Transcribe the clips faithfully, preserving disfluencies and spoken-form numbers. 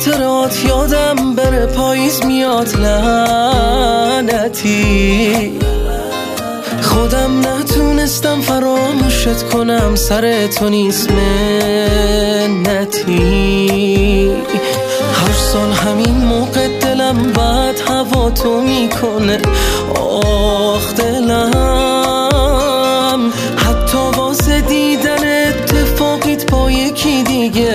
خاطرات یادم بره، پاییز میاد لعنتی. خودم نتونستم فراموشت کنم، سر تو نیست منتی. هر سال همین موقع دلم بعد هوا تو میکنه، آخ دلم. حتی واسه دیدن اتفاقیت با یکی دیگه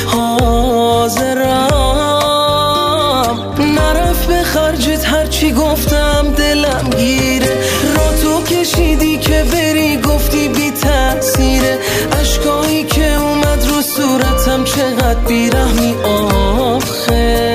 حاضرم. نرفت به خرجت هرچی گفتم دلم گیره، را تو کشیدی که بری گفتی بی تأثیره. اشکایی که اومد رو صورتم چقدر بیرحمی آخه.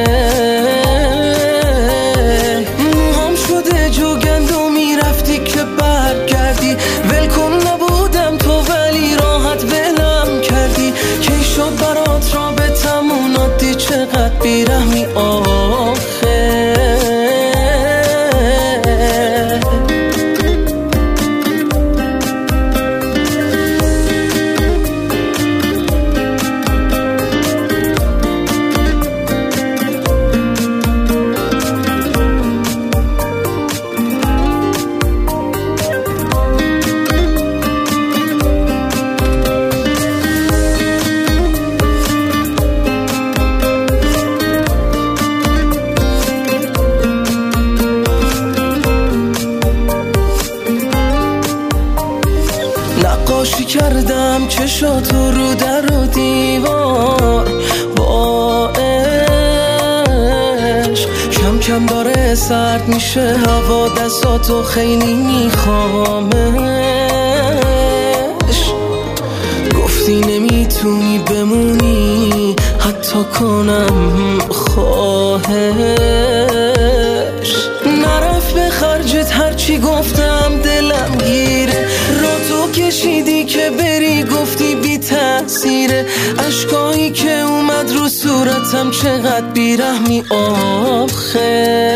موهام شده جوگند و میرفتی که برگردی، ولکن نبودم تو ولی راحت ولم کردی. کی شد برات رابطمون عادی، چقدر بیرحمی آخه. نقاشی کردم چشاتو رو در و دیوار با عشق. کم کم داره سرد میشه هوا، دستاتو خیلی میخوامش. گفتی نمیتونی بمونی حتی کنم خواهش. نرفت به خرجت هرچی گفتم دلم گیره، را تو کشیدی که بری گفتی بی تأثیره. اشکایی که اومد رو صورتم چقدر بیرحمی آخه.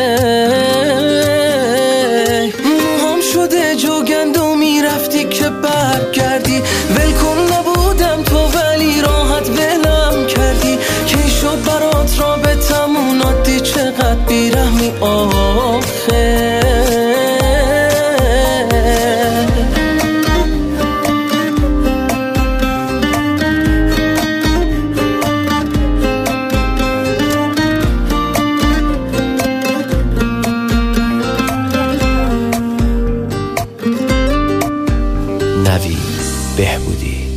موهام شده جوگند و میرفتی که برگردی، ولکن نبودم تو ولی راحت ولم کردی. کی شد برات رابطمون عادی، چقدر بیرحمی آخه. نوید بهبودی.